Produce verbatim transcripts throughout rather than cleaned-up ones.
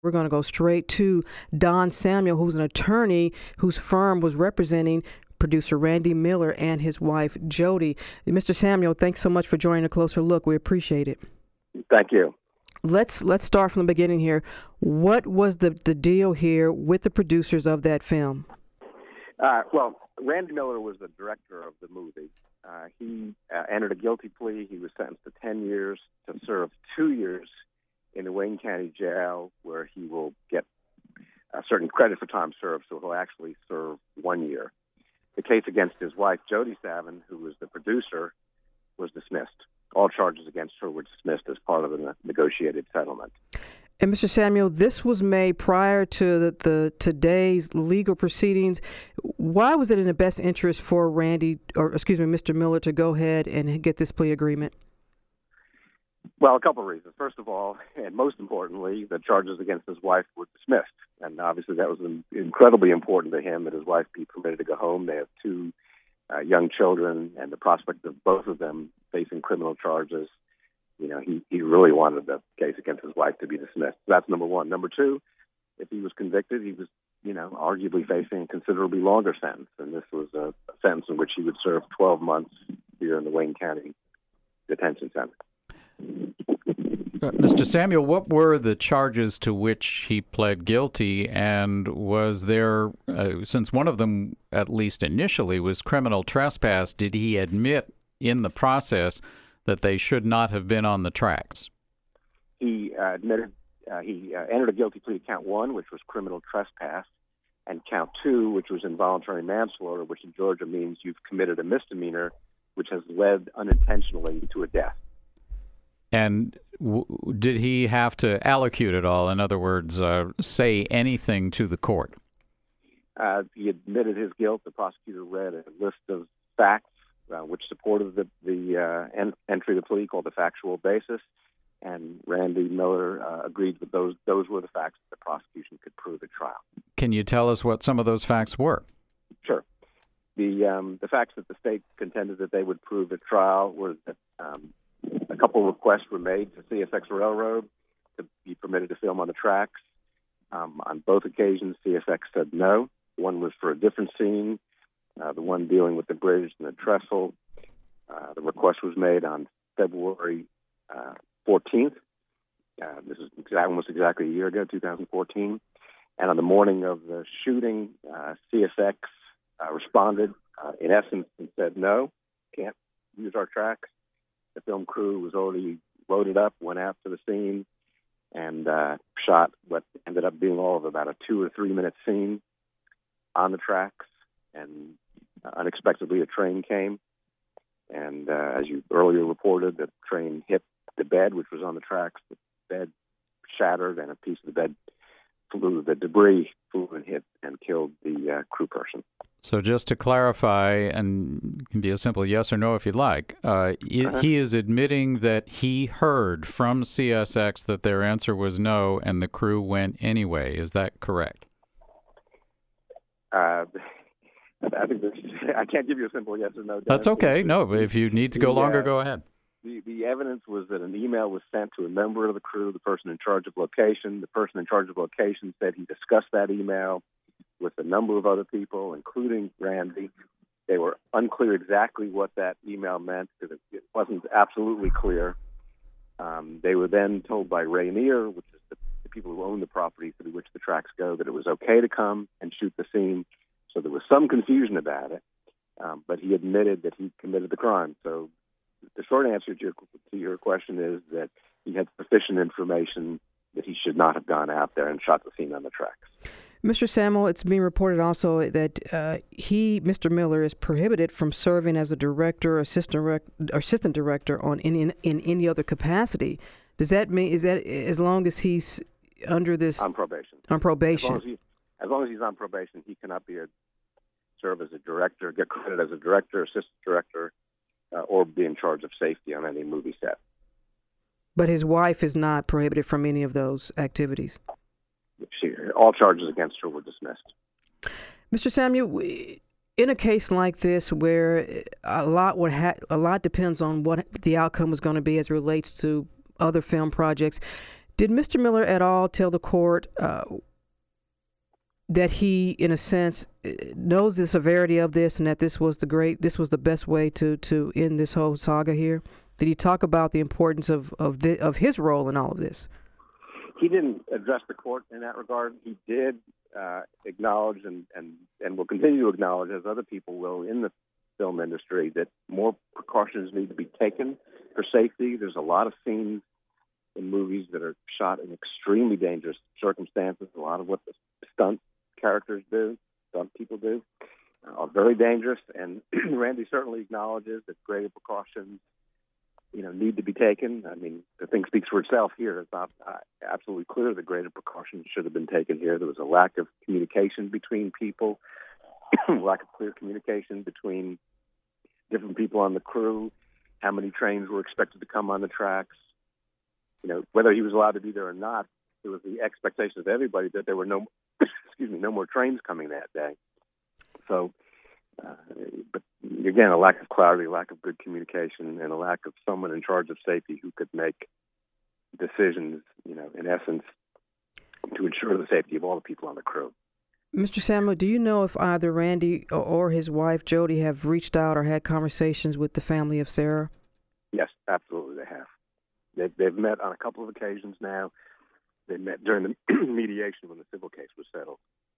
We're going to go straight to Don Samuel, who's an attorney whose firm was representing producer Randy Miller and his wife, Jody. Mister Samuel, thanks so much for joining A Closer Look. We appreciate it. Thank you. Let's let's start from the beginning here. What was the, the deal here with the producers of that film? Uh, well, Randy Miller was the director of the movie. Uh, he uh, entered a guilty plea. He was sentenced to ten years to serve two years in the Wayne County Jail, where he will get a certain credit for time served, so he'll actually serve one year. The case against his wife, Jody Savin, who was the producer, was dismissed. All charges against her were dismissed as part of the negotiated settlement. And Mister Samuel, this was made prior to the, the today's legal proceedings. Why was it in the best interest for Randy, or excuse me, Mister Miller, to go ahead and get this plea agreement? Well, a couple of reasons. First of all, and most importantly, the charges against his wife were dismissed. And obviously that was incredibly important to him that his wife be permitted to go home. They have two uh, young children, and the prospect of both of them facing criminal charges, you know, he, he really wanted the case against his wife to be dismissed. So that's number one. Number two, if he was convicted, he was, you know, arguably facing a considerably longer sentence. And this was a, a sentence in which he would serve twelve months here in the Wayne County Detention Center. Uh, Mister Samuel, what were the charges to which he pled guilty, and was there, uh, since one of them, at least initially, was criminal trespass, did he admit in the process that they should not have been on the tracks? He uh, admitted, uh, he uh, entered a guilty plea to count one, which was criminal trespass, and count two, which was involuntary manslaughter, which in Georgia means you've committed a misdemeanor, which has led unintentionally to a death. And w- did he have to allocute it all? In other words, uh, say anything to the court? Uh, he admitted his guilt. The prosecutor read a list of facts uh, which supported the, the uh, en- entry of the plea, called the factual basis, and Randy Miller uh, agreed that those those were the facts that the prosecution could prove at trial. Can you tell us what some of those facts were? Sure. The um, the facts that the state contended that they would prove at trial were that um, a couple of requests were made to C S X Railroad to be permitted to film on the tracks. Um, on both occasions, C S X said no. One was for a different scene, uh, the one dealing with the bridge and the trestle. Uh, the request was made on February uh, fourteenth. Uh, this is almost exactly a year ago, two thousand fourteen. And on the morning of the shooting, uh, C S X uh, responded uh, in essence and said, no, can't use our tracks. The film crew was already loaded up, went out to the scene, and uh, shot what ended up being all of about a two or three minute scene on the tracks. And uh, unexpectedly, a train came. And uh, as you earlier reported, the train hit the bed, which was on the tracks. The bed shattered, and a piece of the bed flew, the debris flew and hit and killed the uh, crew person. So just to clarify, and it can be a simple yes or no if you'd like, uh, uh-huh. he is admitting that he heard from C S X that their answer was no, and the crew went anyway. Is that correct? Uh, I think this, I can't give you a simple yes or no. Dennis. That's okay. No, if you need to go the, longer, uh, go ahead. The, the evidence was that an email was sent to a member of the crew, the person in charge of location. The person in charge of location said he discussed that email with a number of other people, including Randy. They were unclear exactly what that email meant because it, it wasn't absolutely clear. Um, they were then told by Rainier, which is the, the people who own the property through which the tracks go, that it was okay to come and shoot the scene. So there was some confusion about it, um, but he admitted that he committed the crime. So the short answer to your, to your question is that he had sufficient information that he should not have gone out there and shot the scene on the tracks. Mister Samuel, it's being reported also that uh, he, Mister Miller, is prohibited from serving as a director or assistant, rec- assistant director on in, in in any other capacity. Does that mean, is that as long as he's under this... On probation. On probation. As long as, he, as, long as he's on probation, he cannot be a, serve as a director, get credit as a director, assistant director, uh, or be in charge of safety on any movie set. But his wife is not prohibited from any of those activities? She, all charges against her were dismissed. Mister Samuel, in a case like this, where a lot would ha- a lot depends on what the outcome is going to be as it relates to other film projects, Did Mister Miller at all tell the court uh, that he, in a sense, knows the severity of this and that this was the great, this was the best way to, to end this whole saga here? Did he talk about the importance of of, the, of his role in all of this? He didn't address the court in that regard. He did uh, acknowledge and, and, and will continue to acknowledge, as other people will in the film industry, that more precautions need to be taken for safety. There's a lot of scenes in movies that are shot in extremely dangerous circumstances. A lot of what the stunt characters do, stunt people do, are very dangerous. And Randy certainly acknowledges that greater precautions, you know, need to be taken. I mean, the thing speaks for itself here. It's not uh, absolutely clear that greater precautions should have been taken here. There was a lack of communication between people, lack of clear communication between different people on the crew, how many trains were expected to come on the tracks. You know, whether he was allowed to be there or not, there was the expectation of everybody that there were no, excuse me, no more trains coming that day. So, uh, but again, a lack of clarity, a lack of good communication, and a lack of someone in charge of safety who could make decisions, you know, in essence, to ensure the safety of all the people on the crew. Mister Samuel, do you know if either Randy or his wife, Jody, have reached out or had conversations with the family of Sarah? Yes, absolutely they have. They've, they've met on a couple of occasions now. They met during the mediation when the civil case was settled.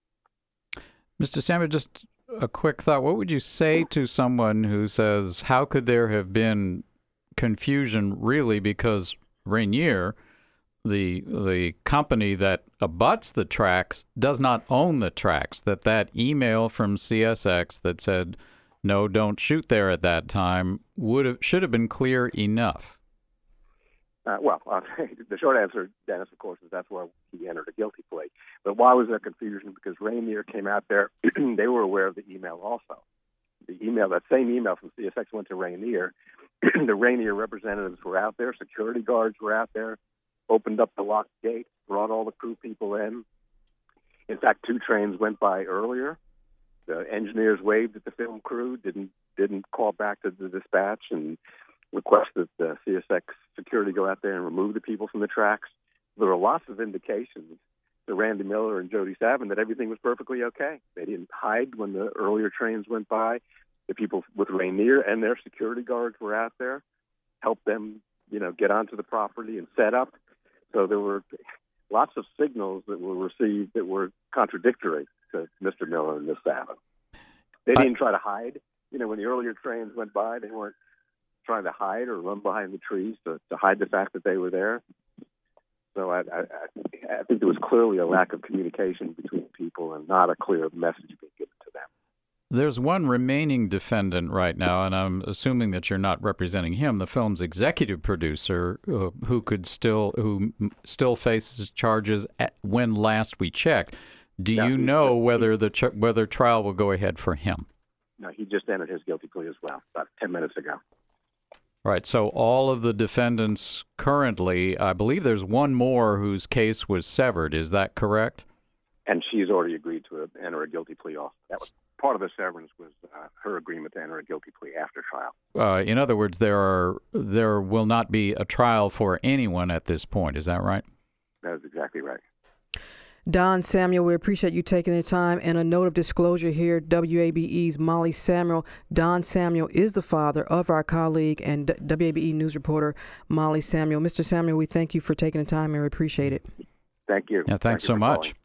Mister Samuel, just a quick thought. What would you say to someone who says, how could there have been confusion really because Rainier, the the company that abuts the tracks, does not own the tracks, that that email from C S X that said, no, don't shoot there at that time, would have should have been clear enough? Uh, well, uh, the short answer, Dennis, of course, is that's why he entered a guilty plea. But why was there confusion? Because Rainier came out there. They were aware of the email also. The email, that same email from C S X went to Rainier. The Rainier representatives were out there. Security guards were out there, opened up the locked gate, brought all the crew people in. In fact, two trains went by earlier. The engineers waved at the film crew, didn't didn't call back to the dispatch and request that the C S X security go out there and remove the people from the tracks. There were lots of indications to Randy Miller and Jody Savin that everything was perfectly okay. They didn't hide when the earlier trains went by. The people with Rainier and their security guards were out there, helped them, you know, get onto the property and set up. So there were lots of signals that were received that were contradictory to Mister Miller and Miss Savin. They didn't try to hide. You know, when the earlier trains went by, they weren't trying to hide or run behind the trees to, to hide the fact that they were there. So I, I, I think there was clearly a lack of communication between people and not a clear message being given to them. There's one remaining defendant right now, and I'm assuming that you're not representing him, the film's executive producer, uh, who could still who still faces charges at, when last we checked. Do no, you know whether the ch- whether trial will go ahead for him? No, he just entered his guilty plea as well, about ten minutes ago. Right, so all of the defendants currently, I believe there's one more whose case was severed. Is that correct? And she's already agreed to enter a guilty plea off. That was part of the severance, was uh, her agreement to enter a guilty plea after trial. Uh, in other words, there are there will not be a trial for anyone at this point. Is that right? That is exactly right. Don Samuel, we appreciate you taking the time. And a note of disclosure here, W A B E's Molly Samuel. Don Samuel is the father of our colleague and W A B E news reporter Molly Samuel. Mister Samuel, we thank you for taking the time and we appreciate it. Thank you. Yeah, thanks Thank so much. Calling.